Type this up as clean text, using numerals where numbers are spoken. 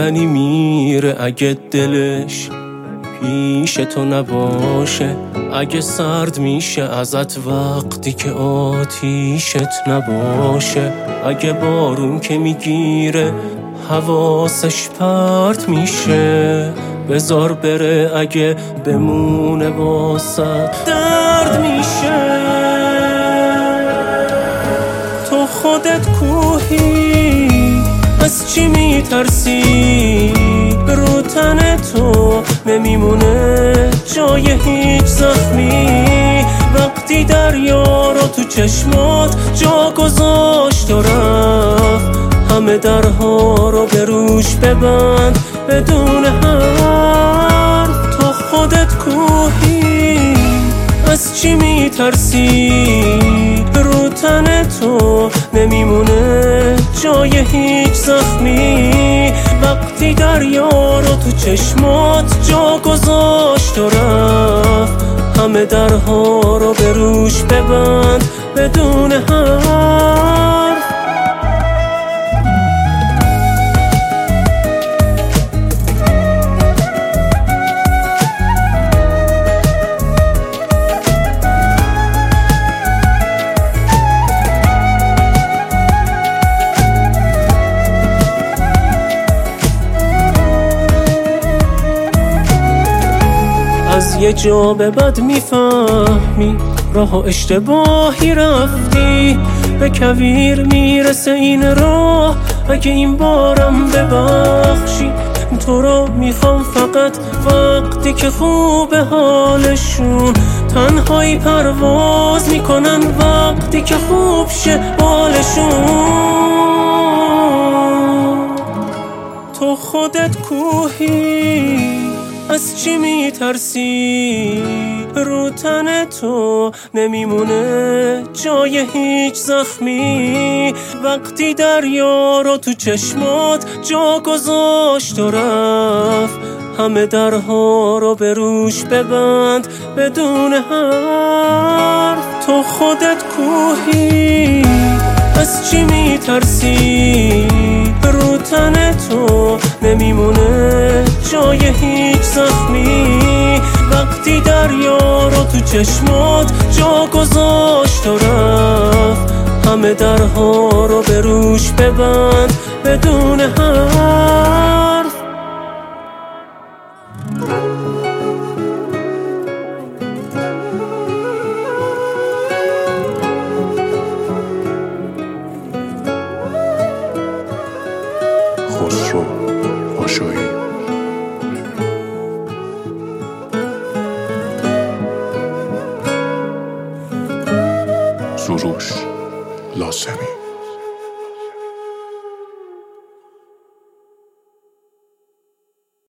غنی میره اگه دلش پیش تو نباشه، اگه سرد میشه ازت وقتی که آتیشت نباشه، اگه بارون که میگیره حواسش پرت میشه، بذار بره اگه بمونه واسه درد میشه. تو خودت کوهی از چی میترسی؟ رو تن تو نمیمونه جای هیچ زخمی، وقتی دریا رو تو چشمات جا گذاشت و رفت، همه درها رو به روش ببند بدون حرف. تو خودت کوهی از چی میترسی؟ رو تن تو نمیمونه جای هیچ زخمی، وقتی دریا رو تو چشمات جا گذاشت و رفت، همه درها رو به روش ببند بدون حرف. از یه جا به بعد میفهمی راه اشتباهی رفتی، به کویر میرسه این راه اگه این بارم ببخشی. تو رو میخوام فقط وقتی که خوبه حالشون، تنهایی پرواز میکنن وقتی که خوب شه بالشون. تو خودت کوهی از چی میترسی؟ رو تن تو نمیمونه جای هیچ زخمی، وقتی دریا رو تو چشمات جا گذاشت و رفت، همه درها رو به روش ببند بدون حرف. تو خودت کوهی از چی میترسی؟ رو تن تو نمیمونه جای هیچ زخمی، وقتی دریا رو تو چشمات جا گذاشت و رفت، همه درها رو به روش ببند بدون حرف. خسرو پاشویی. سروش لاسمی.